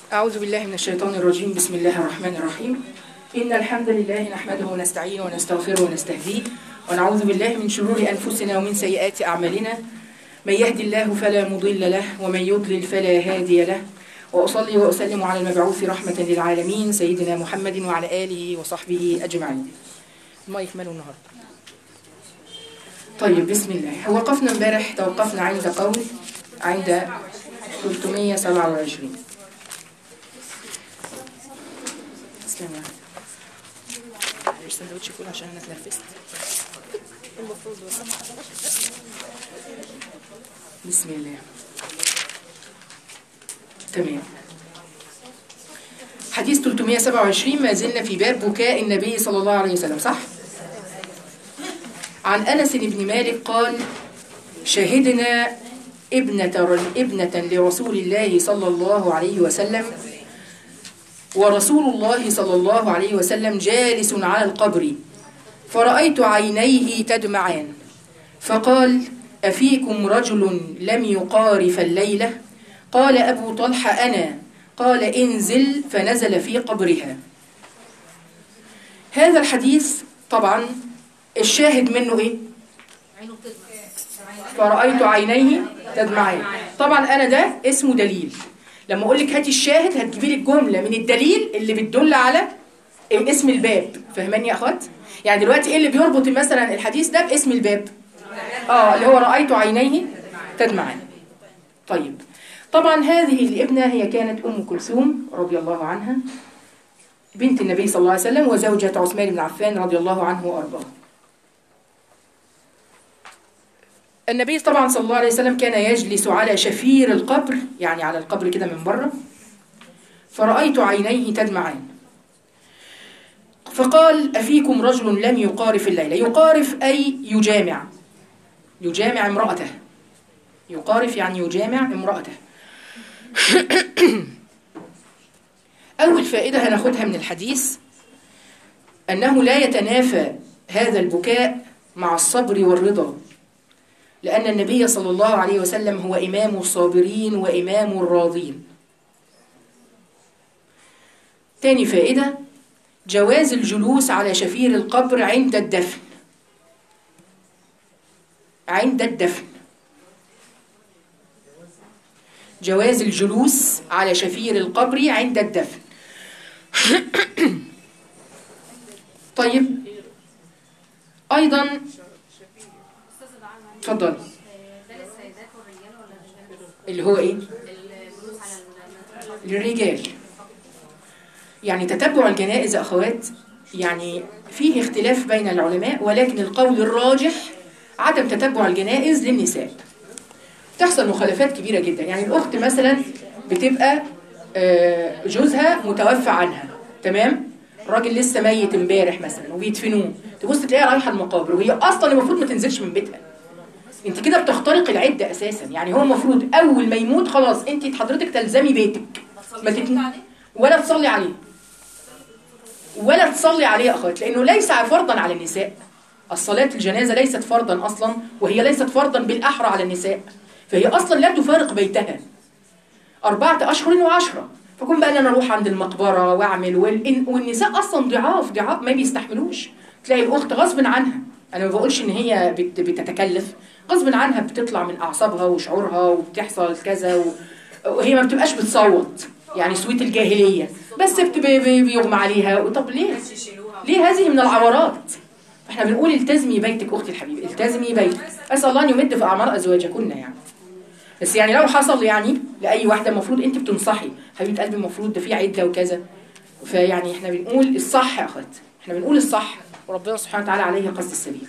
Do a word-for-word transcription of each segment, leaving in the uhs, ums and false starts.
أعوذ بالله من الشيطان الرجيم. بسم الله الرحمن الرحيم. إن الحمد لله نحمده ونستعينه ونستغفره ونستهديه ونعوذ بالله من شرور أنفسنا ومن سيئات أعمالنا. من يهدي الله فلا مضل له ومن يضلل فلا هادي له، وأصلي وأسلم على المبعوث رحمة للعالمين سيدنا محمد وعلى آله وصحبه أجمعين. ما يكملوا النهارده. طيب بسم الله. وقفنا امبارح توقفنا عند قول عند ثلاثمية وسبعة وعشرين. استنى السندوتش كله عشان انا اتنرفزت. المفروض بسم الله. تمام. حديث ثلاثمية وسبعة وعشرين، ما زلنا في باب بكاء النبي صلى الله عليه وسلم، صح؟ عن أنس بن مالك قال: شهدنا ابنة ابنة لرسول الله صلى الله عليه وسلم، ورسول الله صلى الله عليه وسلم جالس على القبر، فرأيت عينيه تدمعان، فقال: أفيكم رجل لم يقارف الليلة؟ قال أبو طلحة: أنا. قال: انزل، فنزل في قبرها. هذا الحديث طبعا الشاهد منه ايه؟ فرأيت عينيه تدمعان. طبعا انا ده اسمه دليل. لما اقول لك هاتي الشاهد هتجيبي لي الجمله من الدليل اللي بتدل على اسم الباب. فهماني يا اخوات؟ يعني دلوقتي ايه اللي بيربط مثلا الحديث ده باسم الباب؟ اه اللي هو رأيت عينيه تدمعان. طيب طبعا هذه الابنه هي كانت ام كلثوم رضي الله عنها، بنت النبي صلى الله عليه وسلم وزوجة عثمان بن عفان رضي الله عنه وارضاه. النبي طبعا صلى الله عليه وسلم كان يجلس على شفير القبر، يعني على القبر كده من بره، فرأيت عينيه تدمعان، فقال: أفيكم رجل لم يقارف الليلة؟ يقارف أي يجامع، يجامع امرأته. يقارف يعني يجامع امرأته. أول فائدة هناخدها من الحديث أنه لا يتنافى هذا البكاء مع الصبر والرضا، لأن النبي صلى الله عليه وسلم هو إمام الصابرين وإمام الراضين. تاني فائدة: جواز الجلوس على شفير القبر عند الدفن. عند الدفن جواز الجلوس على شفير القبر عند الدفن. طيب أيضا اتفضل. اللي هو ايه؟ للرجال. يعني تتبع الجنائز يا اخوات يعني فيه اختلاف بين العلماء، ولكن القول الراجح عدم تتبع الجنائز للنساء. تحصل مخالفات كبيرة جدا. يعني الأخت مثلا بتبقى جوزها متوفى عنها، تمام؟ راجل لسه ميت امبارح مثلا وبيدفنوه، تبص تلاقيها رايحة المقابر وهي أصلا المفروض ما تنزلش من بيتها. انت كده بتخترق العدة أساسا. يعني هو المفروض أول ما يموت خلاص انت حضرتك تلزمي بيتك، ما تتن... ولا تصلي عليه ولا تصلي عليه يا أخوات، لأنه ليس فرضا على النساء. الصلاة الجنازة ليست فرضا أصلا، وهي ليست فرضا بالأحرى على النساء، فهي أصلا لا تفارق بيتها أربعة أشهر وعشرة. فكون بقى أنا أروح عند المقبرة وأعمل وال... والنساء أصلا ضعاف ضعاف ما بيستحملوش. تلاقي الأخت غصب عنها، أنا ما بقولش إن هي بت... بتتكلف، غصب عنها بتطلع من أعصابها وشعورها وبتحصل كذا و... وهي ما بتبقاش بتصوت، يعني سويت الجاهلية، بس بت... بيغمى عليها. طب ليه؟ ليه هذه من العورات؟ احنا بنقول التزمي بيتك أختي الحبيبة، التزمي بيتك. أسأل الله أن يمد في أعمار أزواجكن. يعني بس يعني لو حصل يعني لأي واحدة المفروض أنت بتنصحي حبيبة قلبي، المفروض ده في عدة وكذا. فيعني احنا بنقول الصح يا أخوات، احنا بنقول الصح، وربنا سبحانه وتعالى عليه قصد السبيل.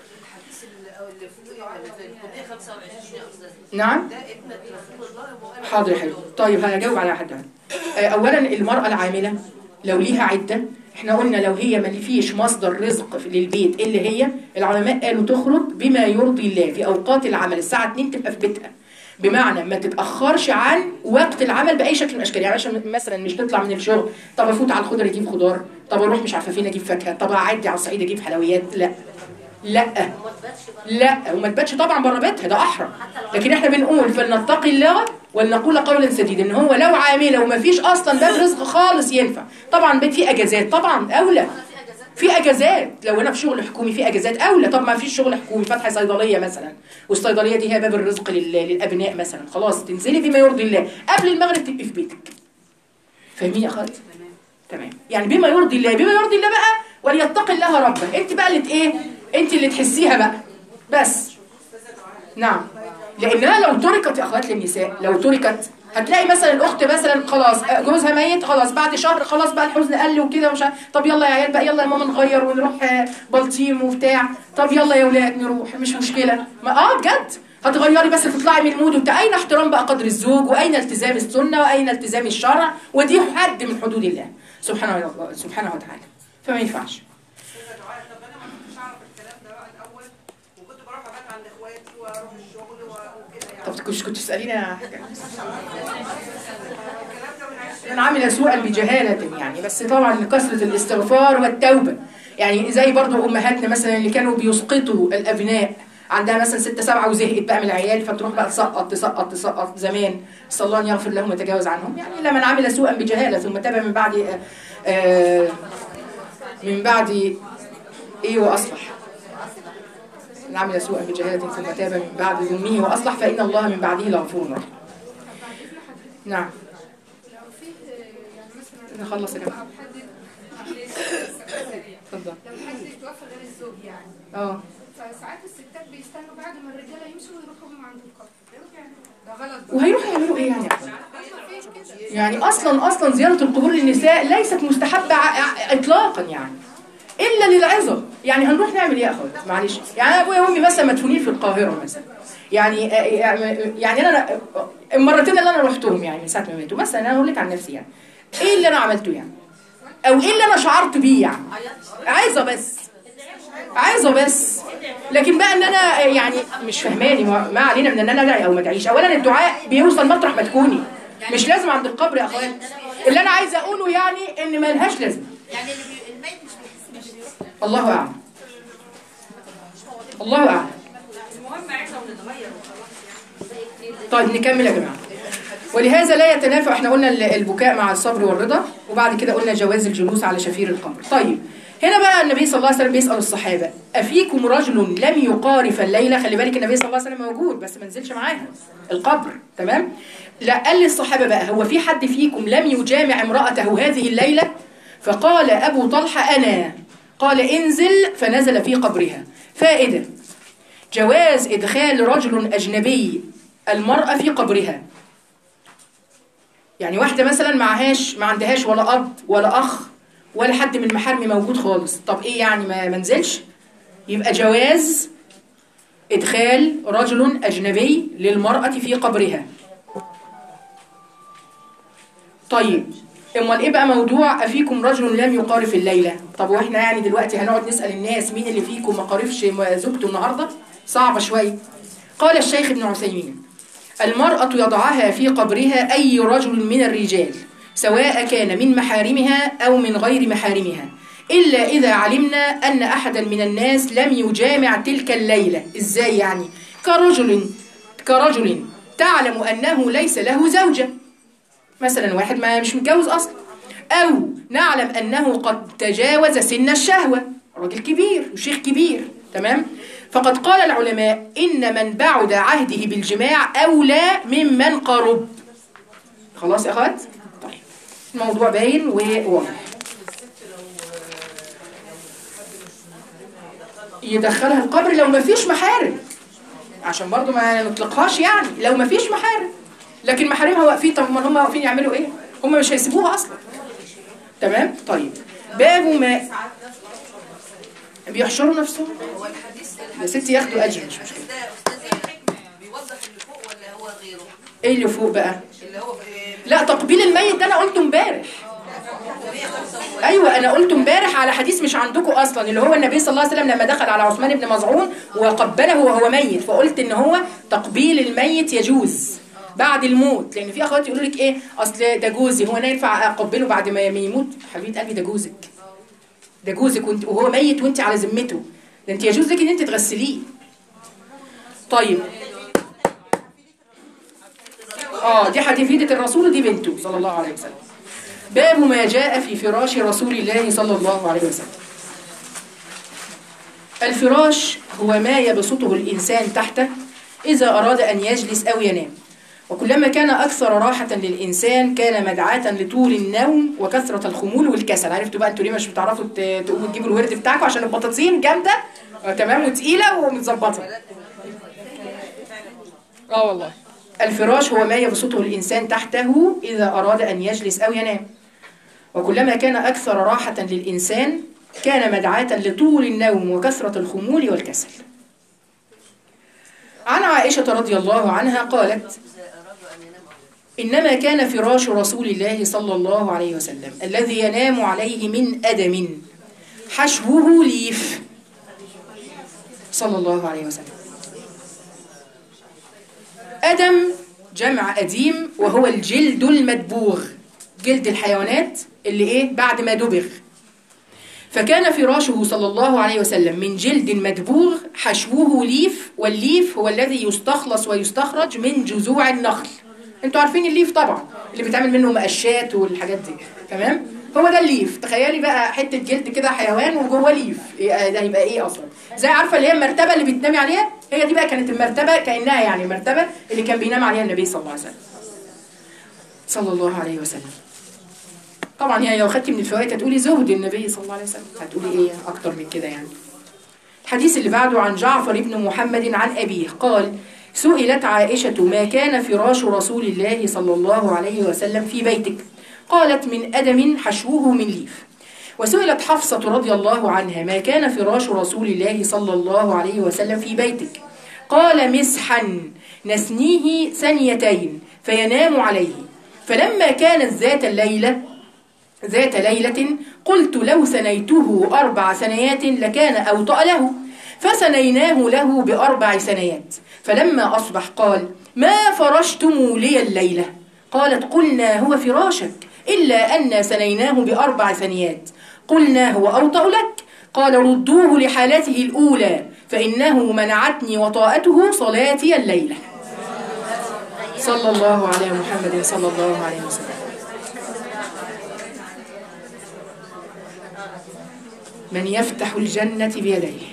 نعم حاضر حلو. طيب هجاوب على حد. أولا المرأة العاملة لو ليها عدة، احنا قلنا لو هي ما فيش مصدر رزق للبيت اللي هي العلماء قالوا تخرج بما يرضي الله في أوقات العمل. الساعة اتنين تبقى في بيتها، بمعنى ما تتأخرش عن وقت العمل بأي شكل من الأشكال. يعني مثلا مش تطلع من الشغل طب أفوت على الخضر أجيب خضار، طب أروح مش عارفة فين أجيب فاكهة، طب أعدي على الصعيد أجيب حلويات. لا، لا لا، وما تباتش طبعا بره بيتها، ده احرى. لكن احنا بنقول فلنتقي الله ولنقول قولا سديدا، ان هو لو عامله وما فيش اصلا باب رزق خالص ينفع. طبعا بيت فيه اجازات طبعا اولى، في اجازات لو انا في شغل حكومي في اجازات اولى. طب ما فيش شغل حكومي، فاتحه صيدليه مثلا، والصيدليه دي هي باب الرزق للابناء مثلا، خلاص تنزلي بما يرضي الله قبل المغرب تبقي في بيتك. فاهمين يا اخوات؟ تمام. يعني بما يرضي الله، بما يرضي الله بقى وليتقي الله ربه. انت بقى اللي ايه، انت اللي تحسيها بقى بس. نعم. لانها لو تركت يا اخوات للنساء، لو تركت هتلاقي مثلا الاخت مثلا خلاص جوزها ميت، خلاص بعد شهر خلاص بقى الحزن قل وكده ومش، طب يلا يا عيال بقى، يلا يا ماما نغير ونروح بلطيم وبتاع، طب يلا يا ولاد نروح مش مشكله. ما اه بجد هتغيري بس تطلعي من المود وبتاع. اين احترام بقى قدر الزوج، واين التزام السنه، واين التزام الشرع، ودي حد من حدود الله سبحانه وتعالى سبحانه وتعالى. فما ينفعش. طب كنت كنت تسأليني يا حاجة؟ أنا عاملة سوءا بجهالة يعني، بس طبعا كثرة الاستغفار والتوبة. يعني زي برضو أمهاتنا مثلا اللي كانوا بيسقطوا الأبناء، عندها مثلا ستة سبعة وزهقت بقى من العيال، فتروح بقى تسقط تسقط تسقط زمان، صلى الله أن يغفر لهم ويتجاوز عنهم. يعني إلا من عمل سوءا بجهالة ثم تاب من بعد آآ آآ من بعد إيه وأصلح. من عمل سوءا بجهالة ثم تاب من بعد ظلمه وأصلح فإن الله من بعده لغفور رحيم. نعم. نخلص يا جماعة. اتفضل. لو حد يتوفى غير الزوج يعني. اه. فساعات الستات بيستنوا بعد ما الرجاله يمشوا ويروحوا هم عند القبر. ده غلط. وهيروحوا يعملوا ايه يعني؟ يعني اصلا اصلا زيارة القبور للنساء ليست مستحبة اطلاقا يعني. الا للعظة. يعني هنروح نعمل ايه يا اخوات؟ معلش. يعني ابويا وامي مثلا مدفونين في القاهرة مثلا. يعني يعني انا المرتين اللي انا رحتهم يعني من ساعة ما ماتوا مثلا، انا اقول لك عن نفسي يعني. ايه اللي انا عملته يعني؟ او ايه اللي انا شعرت بيه يعني؟ عايزة بس. عايزة بس. لكن بقى ان انا يعني مش فهماني، ما علينا من ان انا ادعي او ما ادعيش. اولا الدعاء بيوصل مطرح ما تكوني، مش لازم عند القبر يا اخوات. اللي انا عايزه اقوله يعني ان ما لهاش لازمه. يعني اللي الميت مش بيحس مش بيروح. الله اعلم. الله اعلم. المهم عايزه ونتغير وخلاص. طيب نكمل يا جماعه. ولهذا لا يتنافى، احنا قلنا البكاء مع الصبر والرضا، وبعد كده قلنا جواز الجلوس على شفير القبر. طيب هنا بقى النبي صلى الله عليه وسلم بيسأل الصحابة: أفيكم رجل لم يقارف الليلة؟ خلي بالك النبي صلى الله عليه وسلم موجود بس ما نزلش معاها القبر، تمام؟ لا، قال للصحابة بقى: هو في حد فيكم لم يجامع امرأته هذه الليلة؟ فقال أبو طلحة: أنا. قال: انزل. فنزل في قبرها. فائدة: جواز إدخال رجل أجنبي المرأة في قبرها. يعني واحدة مثلا معهاش ما عندهاش ولا أب ولا أخ ولا حد من محارمي موجود خالص، طب ايه يعني ما منزلش؟ يبقى جواز ادخال رجل اجنبي للمرأة في قبرها. طيب امال ايه بقى موضوع افيكم رجل لم يقارف الليلة؟ طب واحنا يعني دلوقتي هنقعد نسأل الناس مين اللي فيكم ما قارفش زوجته النهاردة؟ صعبة شوية. قال الشيخ ابن عثيمين: المرأة يضعها في قبرها اي رجل من الرجال سواء كان من محارمها أو من غير محارمها، إلا إذا علمنا أن أحدا من الناس لم يجامع تلك الليلة. إزاي يعني؟ كرجل كرجل تعلم أنه ليس له زوجة، مثلا واحد ما مش متجوز أصلا، أو نعلم أنه قد تجاوز سن الشهوة، راجل كبير وشيخ كبير، تمام؟ فقد قال العلماء إن من بعد عهده بالجماع أولى ممن قرب. خلاص يا أخوات؟ الموضوع باين وواضح. يدخلها القبر لو ما فيش محارم، عشان برضو ما نطلقهاش يعني، لو ما فيش محارم. لكن محارمها واقفين، طب ما هم واقفين يعملوا ايه؟ هم مش هيسيبوها اصلا، تمام؟ طيب باب ما بيحشروا نفسهم يا ستي ياخدوا اجر، مش مشكله. بيوضح اللي فوق ولا هو غيره؟ ايه اللي فوق بقى؟ اللي هو لا، تقبيل الميت ده انا قلته امبارح. ايوه انا قلته امبارح على حديث مش عندكم اصلا، اللي هو النبي صلى الله عليه وسلم لما دخل على عثمان بن مظعون وقبله وهو ميت، فقلت ان هو تقبيل الميت يجوز بعد الموت. لان في اخوات يقولوا لك ايه، اصل ده جوزي، هو انا ينفع اقبله بعد ما يموت؟ حبيبه قلبي ده جوزك، ده جوزك وانت وهو ميت وانت على ذمته، ده انت يجوز لك ان انت تغسليه. طيب اه دي حديثة الرسول ودي بنته صلى الله عليه وسلم. باب ما جاء في فراش رسول الله صلى الله عليه وسلم. الفراش هو ما يبسطه الإنسان تحته إذا أراد أن يجلس أو ينام، وكلما كان أكثر راحة للإنسان كان مدعاة لطول النوم وكثرة الخمول والكسل. عرفتوا بقى انتوا ليه مش بتعرفوا تقوموا تجيبوا الورد بتاعكم؟ عشان البطاطين جامدة تمام وتقيلة ومتظبطة. اه والله. الفراش هو ما يبسطه الإنسان تحته إذا أراد أن يجلس أو ينام، وكلما كان أكثر راحة للإنسان كان مدعاة لطول النوم وكثرة الخمول والكسل. عن عائشة رضي الله عنها قالت: إنما كان فراش رسول الله صلى الله عليه وسلم الذي ينام عليه من أدم حشوه ليف صلى الله عليه وسلم. أدم جمع أديم وهو الجلد المدبوغ، جلد الحيوانات اللي إيه بعد ما دبغ. فكان فراشه صلى الله عليه وسلم من جلد مدبوغ حشوه ليف، والليف هو الذي يستخلص ويستخرج من جذوع النخل. انتوا عارفين الليف طبعا اللي بيتعمل منه مقشات والحاجات دي، تمام؟ هو ده الليف. تخيلي بقى حته جلد كده حيوان وجوه ليف، إيه ده هيبقى ايه اصلا؟ زي عارفه اللي هي المرتبه اللي بتنامي عليها، هي دي بقى كانت المرتبه، كانها يعني المرتبه اللي كان بينام عليها النبي صلى الله عليه وسلم صلى الله عليه وسلم. طبعا يعني لو خدتي من الفوائد هتقولي زهد النبي صلى الله عليه وسلم، هتقولي ايه اكتر من كده يعني. الحديث اللي بعده عن جعفر بن محمد عن أبيه قال: سئلت عائشة: ما كان فراش رسول الله صلى الله عليه وسلم في بيتك؟ قالت: من أدم حشوه من ليف. وسئلت حفصة رضي الله عنها: ما كان فراش رسول الله صلى الله عليه وسلم في بيتك؟ قال: مسحا نسنيه ثنيتين فينام عليه. فلما كانت ذات الليلة ذات ليلة قلت: لو ثنيته أربع ثنيات لكان أوطأ له، فثنيناه له بأربع ثنيات. فلما أصبح قال: ما فرشتم لي الليلة؟ قالت: قلنا هو فراشك، إلا أن ثنيناه بأربع ثنيات. قلنا هو أوطأ لك. قال: ردوه لحالته الأولى فإنه منعتني وطاءته صلاتي الليلة. صلى الله على محمد صلى الله عليه وسلم. من يفتح الجنة بيديه.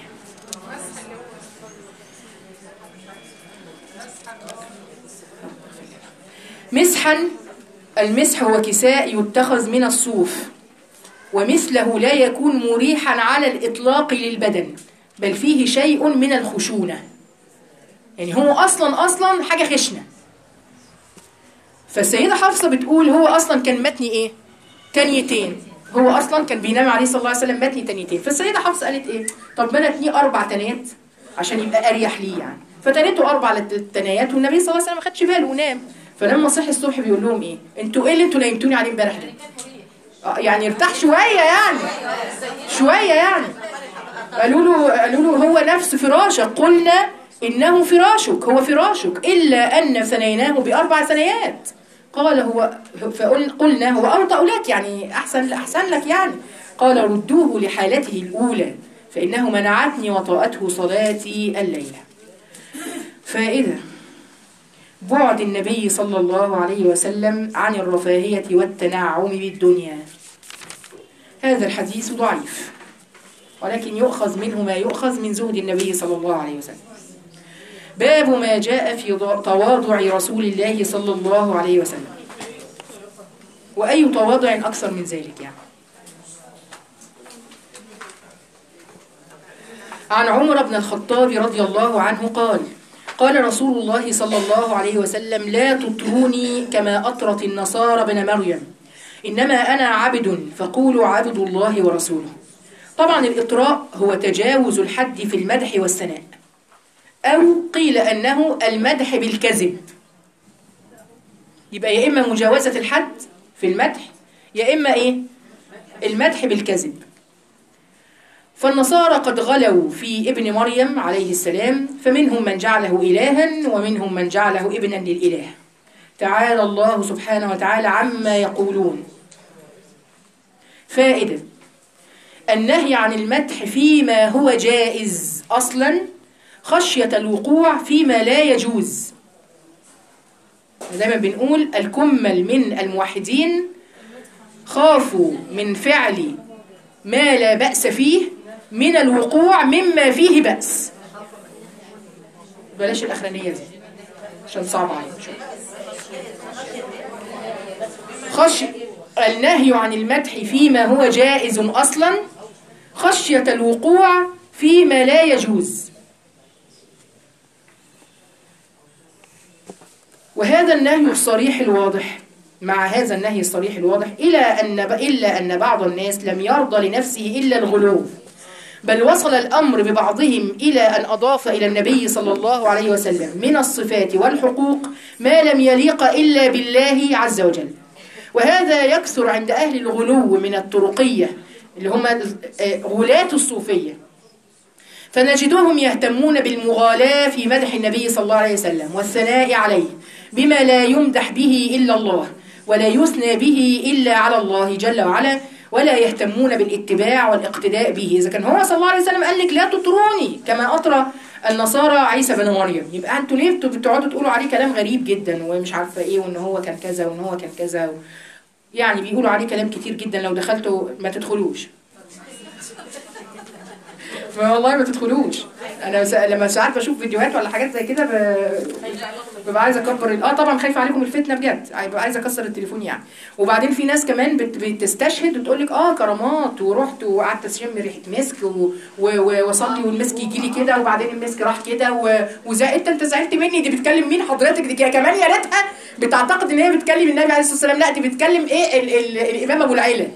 مسحا، المسح هو كساء يتخذ من الصوف، ومثله لا يكون مريحا على الإطلاق للبدن، بل فيه شيء من الخشونة، يعني هو أصلا أصلا حاجة خشنة. فالسيدة حفصة بتقول هو أصلا كان متني إيه؟ تنيتين، هو أصلا كان بينام عليه صلى الله عليه وسلم متني تنيتين. فالسيدة حفصة قالت إيه؟ طب ما أنا أتنيه أربع تنيات عشان يبقى أريح ليه يعني. فتنيته أربع تنيات والنبي صلى الله عليه وسلم ما خدش باله ونام. فلما صحي الصبح بيقول لهم إيه؟ أنتوا إيه اللي أنتوا نايمتوني عليه امبارح ده؟ آه يعني ارتاح شوية يعني شوية يعني. قالوا له قالوا له هو نفس فراشك. قلنا إنه فراشك، هو فراشك، إلا أن ثنيناه بأربع ثنيات. قال هو فقلنا هو أوطأ لك، يعني أحسن أحسن لك يعني. قال: ردوه لحالته الأولى فإنه منعتني وطاءته صلاتي الليلة. فائدة: بعد النبي صلى الله عليه وسلم عن الرفاهية والتنعم بالدنيا. هذا الحديث ضعيف، ولكن يؤخذ منه ما يؤخذ من زهد النبي صلى الله عليه وسلم. باب ما جاء في تواضع رسول الله صلى الله عليه وسلم. وأي تواضع أكثر من ذلك يعني. عن عمر بن الخطاب رضي الله عنه قال: قال رسول الله صلى الله عليه وسلم: لا تطروني كما أطرت النصارى بن مريم، إنما أنا عبد فقولوا عبد الله ورسوله. طبعا الإطراء هو تجاوز الحد في المدح والثناء، أو قيل أنه المدح بالكذب. يبقى يا إما مجاوزة الحد في المدح، يا إما إيه؟ المدح بالكذب. فالنصارى قد غلوا في ابن مريم عليه السلام، فمنهم من جعله إلها ومنهم من جعله ابنا للإله. تعالى الله سبحانه وتعالى عما يقولون. فائدة: النهي عن المدح فيما هو جائز أصلا خشية الوقوع فيما لا يجوز. دايما بنقول الكمل من الموحدين خافوا من فعل ما لا بأس فيه من الوقوع مما فيه بأس. بلاش الأخرانية دي عشان صعب عليك شوية. خش النهي عن المدح فيما هو جائز أصلا خشية الوقوع فيما لا يجوز. وهذا النهي الصريح الواضح مع هذا النهي الصريح الواضح إلى أن إلا أن بعض الناس لم يرضى لنفسه إلا الغلو، بل وصل الأمر ببعضهم إلى أن أضاف إلى النبي صلى الله عليه وسلم من الصفات والحقوق ما لم يليق إلا بالله عز وجل. وهذا يكثر عند أهل الغلو من الطرقية اللي هم غلاة الصوفية، فنجدهم يهتمون بالمغالاة في مدح النبي صلى الله عليه وسلم والثناء عليه بما لا يمدح به إلا الله ولا يثنى به إلا على الله جل وعلا، ولا يهتمون بالاتباع والاقتداء به. إذا كان هو صلى الله عليه وسلم قال لك لا تطروني كما أطرى النصارى عيسى بن مريم، يبقى أنتوا ليه بتقعدوا تقولوا عليه كلام غريب جدا ومش عارفة إيه وإن هو كان كذا وإن هو كان كذا و... يعني بيقولوا عليه كلام كتير جدا، لو دخلتوا ما تدخلوش والله ما تدخلوش. انا لما ساعات بشوف فيديوهات ولا حاجات زي كده ببقى عايزه اكبر اه طبعا خايفه عليكم الفتنه بجد، ببقى عايزه اكسر التليفون يعني. وبعدين في ناس كمان بتستشهد وتقول لك اه كرامات ورحت وقعدت اشم ريحه مسك واصلي والمسك يجي لي كده وبعدين المسك راح كده وزي انت انت زعلت مني، دي بتكلم مين حضرتك؟ دي كمان يا ريتها بتعتقد ان هي بتكلم النبي عليه الصلاه والسلام. لا، دي بتكلم ايه ال ال الامام ابو العيله.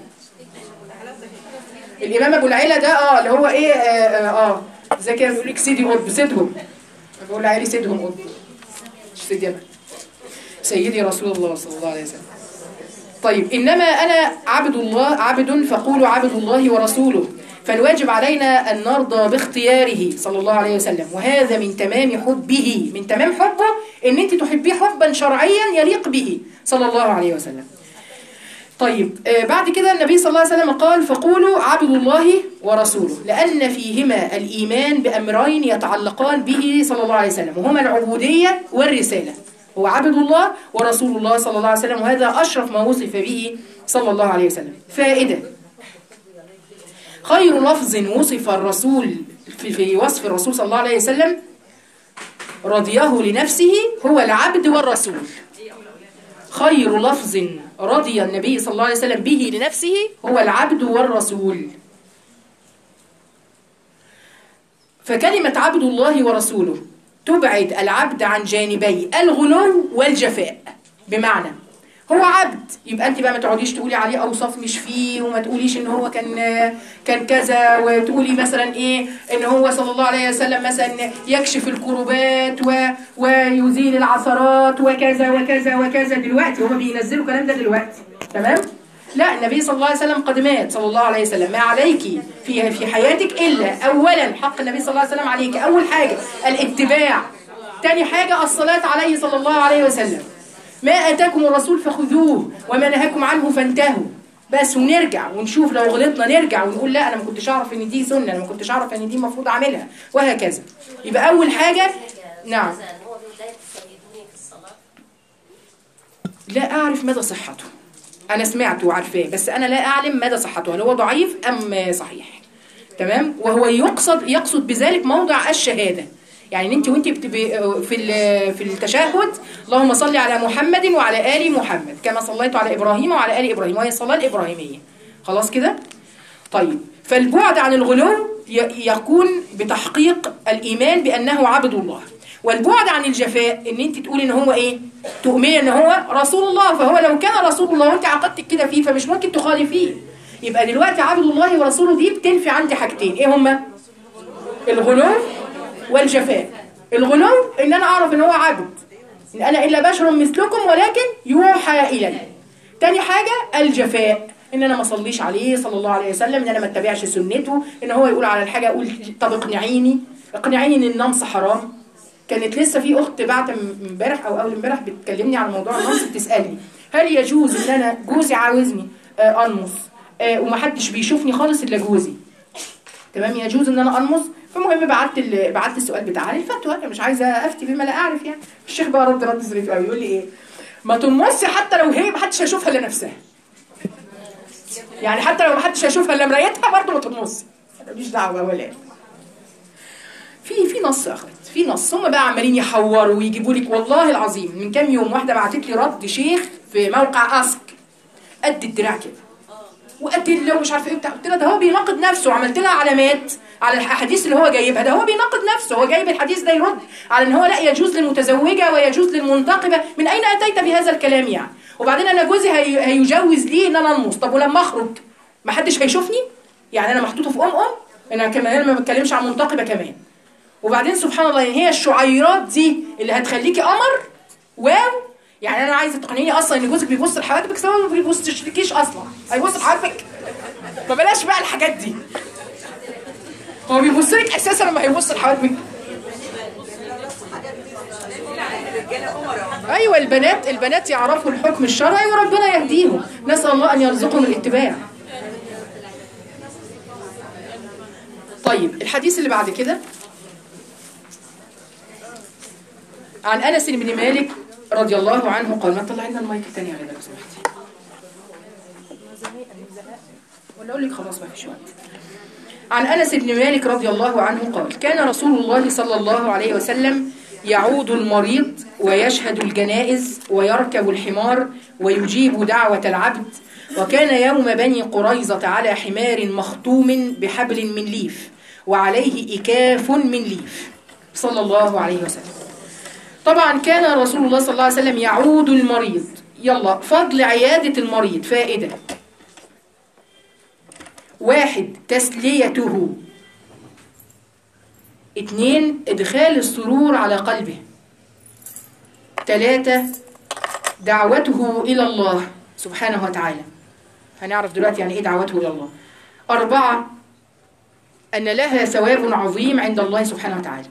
الامام ابو العيله ده اه اللي هو ايه اه, آه زي كده بيقول لك سيدي قطب سيدهم، بقول لعيالي سيدهم قطب مش سيدي انا، سيدي رسول الله صلى الله عليه وسلم. طيب انما انا عبد الله عبد فقولوا عبد الله ورسوله، فالواجب علينا ان نرضى باختياره صلى الله عليه وسلم، وهذا من تمام حبه، من تمام حبه ان انت تحبيه حبا شرعيا يليق به صلى الله عليه وسلم. طيب آه بعد كده النبي صلى الله عليه وسلم قال فقولوا عبد الله ورسوله، لأن فيهما الإيمان بأمرين يتعلقان به صلى الله عليه وسلم، وهما العبودية والرسالة. هو عبد الله ورسول الله صلى الله عليه وسلم، وهذا أشرف ما وصف به صلى الله عليه وسلم. فائدة: خير لفظ وصف الرسول في, في وصف الرسول صلى الله عليه وسلم رضيه لنفسه هو العبد والرسول. خير لفظ رضي النبي صلى الله عليه وسلم به لنفسه هو العبد والرسول. فكلمة عبد الله ورسوله تبعد العبد عن جانبي الغلو والجفاء، بمعنى هو عبد يبقى انت بقى ما تقعديش تقولي عليه اوصاف مش فيه، وما تقوليش ان هو كان كان كذا، وتقولي مثلا ايه ان هو صلى الله عليه وسلم مثلا يكشف الكروبات و ويزيل العثرات وكذا وكذا وكذا. دلوقتي هما بينزلوا الكلام ده دلوقتي، تمام؟ لا، النبي صلى الله عليه وسلم قد مات صلى الله عليه وسلم. ما عليك في في حياتك الا اولا حق النبي صلى الله عليه وسلم عليك، اول حاجه الاتباع، ثاني حاجه الصلاه عليه صلى الله عليه وسلم. ما اتاكم الرسول فخذوه وما نهاكم عنه فانتهوا. بس ونرجع ونشوف لو غلطنا نرجع ونقول لا انا ما كنتش اعرف ان دي سنه، انا ما كنتش اعرف ان دي المفروض اعملها، وهكذا. يبقى اول حاجه نعم لا اعرف مدى صحته، انا سمعته وعارفاه بس انا لا اعلم مدى صحته، هل هو ضعيف ام صحيح، تمام؟ وهو يقصد يقصد بذلك موضع الشهاده، يعني انت وانت في في التشهد اللهم صل على محمد وعلى ال محمد كما صليت على ابراهيم وعلى ال ابراهيم، وهي الصلاه الابراهيميه، خلاص كده؟ طيب فالبعد عن الغلو يكون بتحقيق الايمان بانه عبد الله، والبعد عن الجفاء ان انت تقولي ان هو ايه؟ تؤمني ان هو رسول الله، فهو لو كان رسول الله وانت عقدتك كده فيه فمش ممكن تخالفيه. يبقى دلوقتي عبد الله ورسوله دي بتنفي عندي حاجتين، ايه هما؟ الغلو والجفاء. الغلو ان انا اعرف ان هو عبد، ان انا الا بشر مثلكم ولكن يوحى الي. تاني حاجه الجفاء، ان انا ما اصليش عليه صلى الله عليه وسلم، ان انا ما اتبعش سنته، ان هو يقول على الحاجه اقول طب اقنعيني اقنعيني ان النمص حرام. كانت لسه في اخت بعت امبارح او اول امبارح بتكلمني عن موضوع النمص، بتسالني هل يجوز ان انا جوزي عاوزني انمص ومحدش بيشوفني خالص الا جوزي، تمام يجوز ان انا انمص. فالمهم بعت بعت السؤال بتاعها للفتوى، انا مش عايزه افتي بما لا اعرف يعني. الشيخ بقى رد رد ظريف قوي، يقول لي ايه؟ ما تنمصي حتى لو هي ما حدش هيشوفها الا نفسها. يعني حتى لو ما حدش هيشوفها الا مرايتها برضه ما تنمصي، ماليش دعوه ولا ايه. في في نص يا اخوات، في نص. هم بقى عمالين يحوروا ويجيبوا لك. والله العظيم من كام يوم واحده بعتت لي رد شيخ في موقع اسك قد الدراع كده وادله ومش عارفه ايه بتاع. قلت لها ده هو بيناقض نفسه، وعملت لها علامات على الحديث اللي هو جايبها ده. هو بيناقض نفسه، هو جايب الحديث ده يرد على ان هو لا يجوز للمتزوجه ويجوز للمنتقبه. من اين اتيت بهذا الكلام يعني؟ وبعدين انا جوزي هي... هيجوز لي ان انا انمص. طب ولما اخرج ما حدش هيشوفني؟ يعني انا محطوطه في ام ام انا كمان، انا ما بتكلمش عن منتقبه كمان. وبعدين سبحان الله يعني هي الشعيرات دي اللي هتخليكي قمر. واو، يعني انا عايزه تقنعيني اصلا ان جوزك بيبص لحواجبك سواء ما بيبصش اصلا، هيبص لحواجبك؟ فبلاش بقى الحاجات دي. هو بيبص لك اساسا لما هيبص لحواجبك؟ ايوه البنات البنات يعرفوا الحكم الشرعي وربنا يهديهم، نسال الله ان يرزقهم الاتباع. طيب الحديث اللي بعد كده عن انس بن مالك رضي الله عنه قال. ما تطلع لنا المايك الثاني يا غدا لو سمحتي، ولا اقول لك خلاص ما فيش وقت. عن انس بن مالك رضي الله عنه قال كان رسول الله صلى الله عليه وسلم يعود المريض ويشهد الجنائز ويركب الحمار ويجيب دعوة العبد. وكان يوم بني قريظة على حمار مختوم بحبل من ليف وعليه إكاف من ليف صلى الله عليه وسلم. طبعا كان رسول الله صلى الله عليه وسلم يعود المريض. يلا فضل عيادة المريض فائدة: واحد تسليته، اثنين ادخال السرور على قلبه، ثلاثة دعوته إلى الله سبحانه وتعالى، هنعرف دلوقتي يعني ايه دعوته إلى الله. أربعة أن لها ثواب عظيم عند الله سبحانه وتعالى.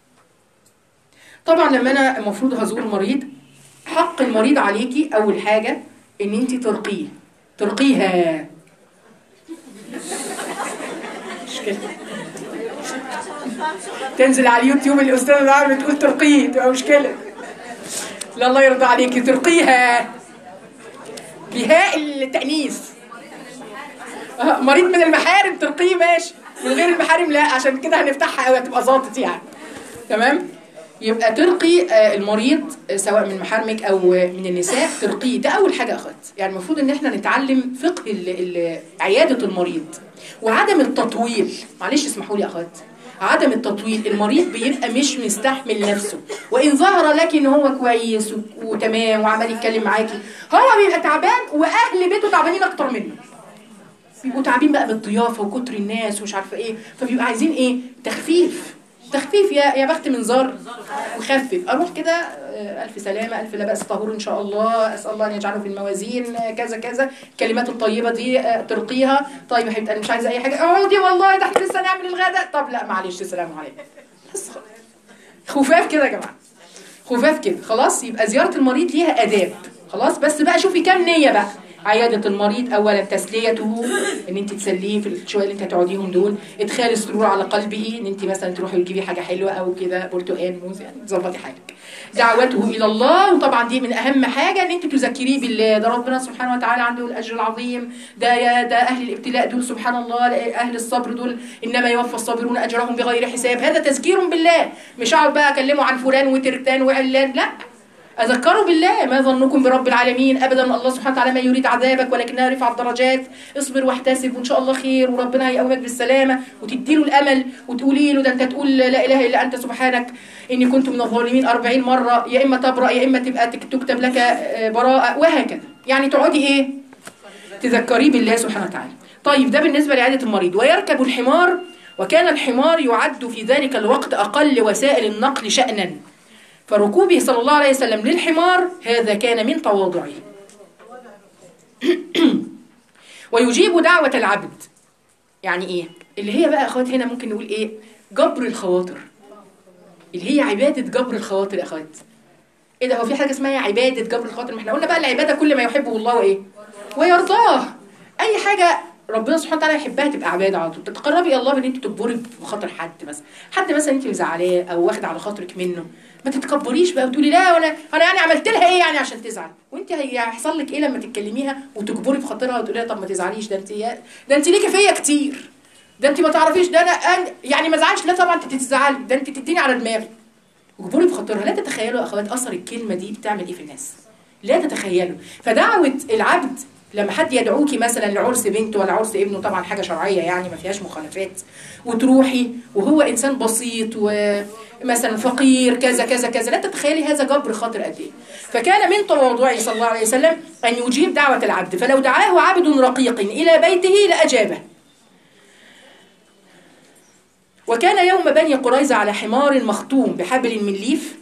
طبعا لما أنا المفروض هزور مريض، حق المريض عليكي أول حاجة إن أنت ترقيه، ترقيها. مش كده؟ تنزل على اليوتيوب الأستاذة دعوة بتقول ترقيه، تبقى مشكلة. لا الله يرضى عليكي، ترقيها بهاء التأنيث. آه مريض من المحارم ترقيه ماشي، من غير المحارم لا، عشان كده هنفتحها قوي هتبقى ظابط يعني. تمام؟ يبقى ترقي المريض سواء من محارمك او من النساء، ترقيه. ده اول حاجه اخوات. يعني المفروض ان احنا نتعلم فقه ال ال عياده المريض وعدم التطويل. معلش اسمحوا لي اخوات، عدم التطويل. المريض بيبقى مش مستحمل نفسه، وان ظهر لك ان هو كويس وتمام وعمال يتكلم معاكي، هو بيبقى تعبان واهل بيته تعبانين اكتر منه. بيبقوا تعبين بقى بالضيافه وكتر الناس ومش عارفه ايه، فبيبقى عايزين ايه؟ تخفيف. تخفيف يا يا بخت من زار وخفف. اروح كده الف سلامه، الف لا باس طهور ان شاء الله، اسال الله ان يجعله في الموازين كذا كذا. الكلمات الطيبه دي ترقيها. طيب يا حبيبتي انا مش عايزه اي حاجه، اقعدي والله ده احنا لسه نعمل الغداء. طب لا معلش السلام عليكم. بس خفاف كده يا جماعه، خفاف كده خلاص. يبقى زياره المريض ليها اداب خلاص. بس بقى شوفي كام نيه بقى. عيادة المريض أولا تسليته، إن أنت تسليه في الشوية اللي أنت هتقعديهم دول. إدخال السرور على قلبه، إن أنت مثلا تروحي تجيبي حاجة حلوة أو كده، برتقال موز، يعني تظبطي حالك. دعوته إلى الله، وطبعا دي من أهم حاجة إن أنت تذكريه بالله. ده ربنا سبحانه وتعالى عنده الأجر العظيم. ده يا ده أهل الابتلاء دول سبحان الله، أهل الصبر دول إنما يوفى الصابرون أجرهم بغير حساب. هذا تذكير بالله. مش أقعد بقى أكلمه عن فلان وترتان وعلان، لا، أذكروا بالله. ما ظنكم برب العالمين؟ أبدا الله سبحانه وتعالى ما يريد عذابك ولكنه رفع الدرجات. اصبر واحتسب وإن شاء الله خير، وربنا هيقومك بالسلامة. وتديله الأمل وتقولي له ده أنت تقول لا إله إلا أنت سبحانك إني كنت من الظالمين أربعين مرة، يا إما تبرأ يا إما تبقى تكتب لك براءة، وهكذا. يعني تقعدي إيه؟ تذكريه بالله سبحانه وتعالى. طيب ده بالنسبة لعادة المريض. ويركب الحمار، وكان الحمار يعد في ذلك الوقت أقل وسائل النقل شأنا، فركوبه صلى الله عليه وسلم للحمار هذا كان من تواضعه. ويجيب دعوة العبد، يعني ايه؟ اللي هي بقى اخوات هنا ممكن نقول ايه؟ جبر الخواطر، اللي هي عبادة جبر الخواطر. اخوات ايه ده؟ هو في حاجة اسمها عبادة جبر الخواطر؟ ما احنا قلنا بقى العبادة كل ما يحبه الله وايه؟ ويرضاه. اي حاجة ربنا سبحانه وتعالى يحبها تبقى عباده على طول. تتقربي الى الله بان انت تجبري بخاطر حد مثلا، حد مثلا انت مزعلاه او واخده على خاطرك منه، ما تتكبريش بقى وتقولي لا وانا انا يعني عملت لها ايه يعني عشان تزعل، وانت هيحصل لك ايه لما تتكلميها وتجبري بخاطرها وتقولي لها طب ما تزعليش، ده انت ده انت ليكي فيا كتير، ده انت ما تعرفيش، ده انا يعني ما زعلش، لا طبعا انت تزعلي، ده انت تديني على دماغي. اجبري بخاطرها. لا تتخيلوا يا اخوات اثر الكلمه دي بتعمل ايه في الناس، لا تتخيلوا. فدعوه العبد لما حد يدعوكي مثلا لعرس بنته ولا عرس ابنه، طبعا حاجه شرعيه يعني ما فيهاش مخالفات، وتروحي وهو انسان بسيط ومثلا فقير كذا كذا كذا، لا تتخيلي هذا جبر خاطر قد ايه. فكان من تواضعه صلى الله عليه وسلم ان يجيب دعوه العبد، فلو دعاه عبد رقيق الى بيته لاجابه. وكان يوم بني قريظة على حمار مختوم بحبل من ليف.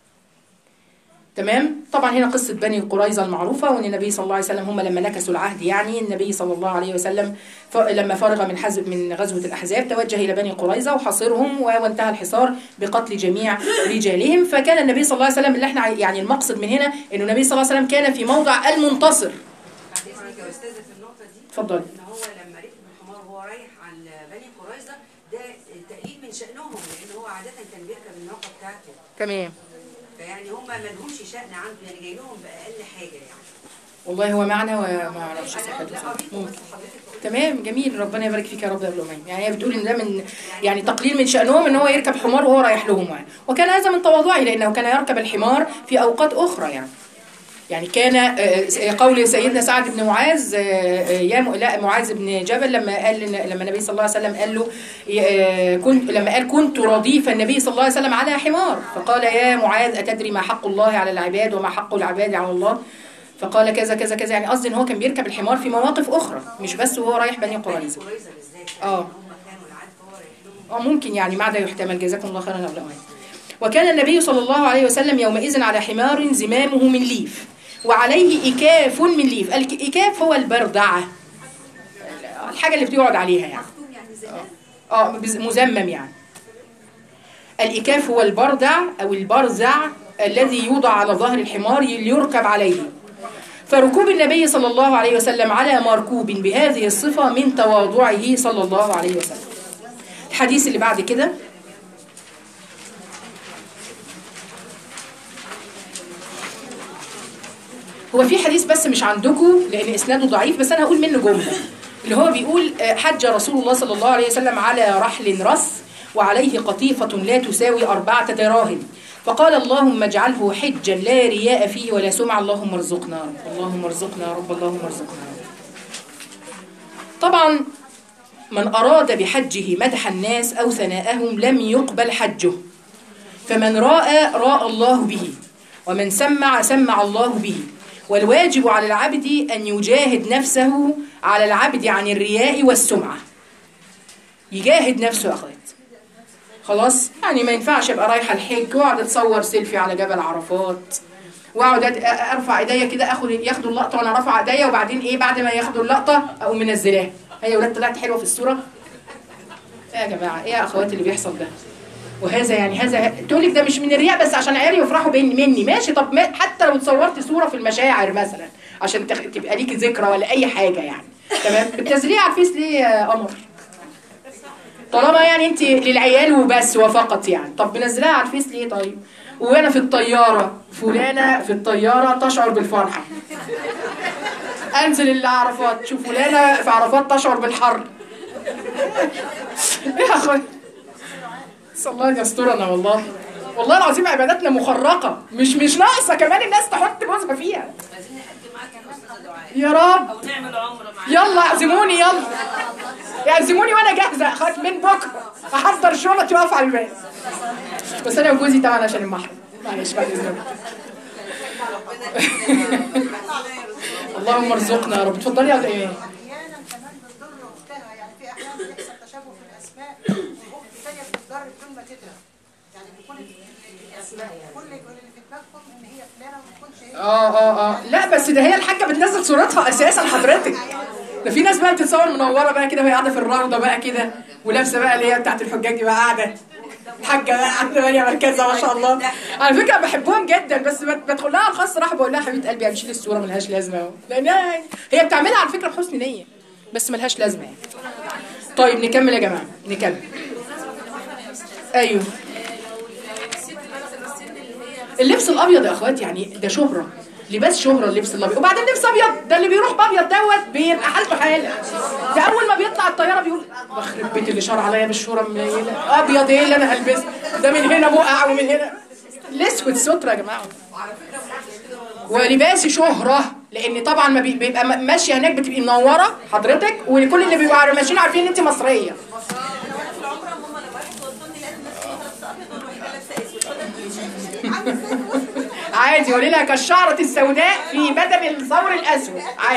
تمام. طبعا هنا قصة بني قريظة المعروفة، وان النبي صلى الله عليه وسلم هم لما نكسوا العهد، يعني النبي صلى الله عليه وسلم لما فرغ من حزب من غزوة الأحزاب توجه إلى بني قريظة وحاصرهم، وانتهى الحصار بقتل جميع رجالهم. فكان النبي صلى الله عليه وسلم اللي احنا يعني المقصد من هنا انه النبي صلى الله عليه وسلم كان في موضع المنتصر. اتفضلي. شأنهم، لأن هو عادة كان بيركب الناقة بتاعته. تمام. فيعني هم ما لهمش شأن عنده، يعني جاي لهم بأقل حاجة يعني. والله هو معنى وما اعرفش صحته. ممكن. تمام جميل، ربنا يبارك فيك يا رب يا أمين. يعني هي بتقول ان ده من يعني تقليل من شأنهم ان هو يركب حمار وهو رايح لهم يعني. وكان هذا من تواضعه لأنه كان يركب الحمار في أوقات أخرى يعني. يعني كان قول سيدنا سعد بن معاذ يا لا معاذ بن جبل لما قال لما النبي صلى الله عليه وسلم قال له كنت لما قال كنت رديف النبي صلى الله عليه وسلم على حمار، فقال يا معاذ أتدري ما حق الله على العباد وما حق العباد على الله؟ فقال كذا كذا كذا، يعني قصدي ان هو كان بيركب الحمار في مواقف اخرى مش بس وهو رايح بني قريظة. اه اه ممكن يعني ماذا يحتمل. جزاكم الله خيرا يا أولاد. وكان النبي صلى الله عليه وسلم يومئذ على حمار زمامه من ليف وعليه إكاف من ليف. الإكاف هو البردعة، الحاجة اللي بتقعد عليها يعني. اه مزمم يعني. الإكاف هو البردع أو البرزع الذي يوضع على ظهر الحمار ليركب عليه. فركوب النبي صلى الله عليه وسلم على مركوب بهذه الصفة من تواضعه صلى الله عليه وسلم. الحديث اللي بعد كده هو في حديث بس مش عندكم لأن إسناده ضعيف، بس أنا هقول منه جملة، اللي هو بيقول حج رسول الله صلى الله عليه وسلم على رحل رس وعليه قطيفة لا تساوي أربعة دراهم، فقال اللهم اجعله حجا لا رياء فيه ولا سمعة، اللهم ارزقنا رب اللهم ارزقنا رب اللهم ارزقنا رب. طبعا من أراد بحجه مدح الناس أو ثناءهم لم يقبل حجه، فمن راى راى الله به، ومن سمع سمع الله به. والواجب على العبد أن يجاهد نفسه على العبد عن الرياء والسمعة. يجاهد نفسه يا أخوات. خلاص يعني ما ينفعش ابقى رايحه الحج واقعد اتصور سيلفي على جبل عرفات واقعد ارفع ايديا كده اخد ياخدوا اللقطه وانا رافعه ايديا، وبعدين ايه بعد ما ياخدوا اللقطه اقوم منزلاها. هي ولاد طلعت حلوه في الصوره. ايه يا جماعه ايه يا اخواتي اللي بيحصل ده؟ وهذا يعني هذا تقول لك ده مش من الرياء بس عشان عيالي يفرحوا مني، ماشي. طب ما حتى لو اتصورت صوره في المشاعر مثلا عشان تبقى ليكي ذكرى ولا اي حاجه يعني، تمام؟ بتنزليها على الفيس ليه يا قمر؟ طالما يعني انت للعيال وبس وفقط يعني. طب بنزلها على الفيس ليه طيب؟ وانا في الطياره فلانه في الطياره تشعر بالفرحه، انزل اللي عرفات شوف فلانه في عرفات تشعر بالحر. يا اخوي صلى الله يسترنا. والله والله العظيم عباداتنا مخرقه، مش مش ناقصه كمان الناس تحط جوزها فيها. يا رب يلا اعزموني، يلا يعزموني وانا جاهزه خلاص من بكره احضر شنطتي واقف على الباب. بس انا وجوزي طبعا عشان المحرم معلش بعد اذنك. اللهم ارزقنا يا رب. اتفضلي يا ايه. احيانا كمان بتضر اختها، يعني في احيانا بيحصل تشابه في الاسماء واخت ثانيه بتضر بدون ما تدرك، يعني بيكون الاسماء كل اللي في دماغكم ان هي فلانه وما تكونش هي. اه اه اه لا بس ده هي الحاجه بتنزل صورتها اساسا حضرتك. ده في ناس بقى بتتصور منوره بقى كده وهي قاعده في الروضه بقى كده ولابسه بقى اللي هي بتاعت الحجاج دي بقى قاعده الحاجه بقى قاعده ماليه مركزه ما شاء الله. على فكره بحبهم جدا، بس بدخل لها على الخاص راح بقول لها حبيبه قلبي يعني شيل الصوره ملهاش لازمه، لان هي بتعملها على فكره بحسن نيه. بس ملهاش لازمه يعني. طيب نكمل يا جماعه، نكمل. ايوه اللبس الابيض يا اخوات يعني ده شهره، لباس شهره اللبس الابيض. وبعدين لبس ابيض ده اللي بيروح بابيض دوت بيبقى حالته حاله. ده اول ما بيطلع الطياره بيقول بخرب بيت اللي شار عليا بالشوره منيله، ابيض ايه اللي انا هلبسه ده، من هنا بقع ومن هنا. الاسود ستره يا جماعه. ولباسي شهره، لان طبعا ما بيبقى ماشيه هناك بتبقي منوره حضرتك، وكل اللي بيبقوا ماشيين عارفين ان انت مصريه. عادي قولي لها كالشعرة السوداء في بدن الثور الأسود عادي.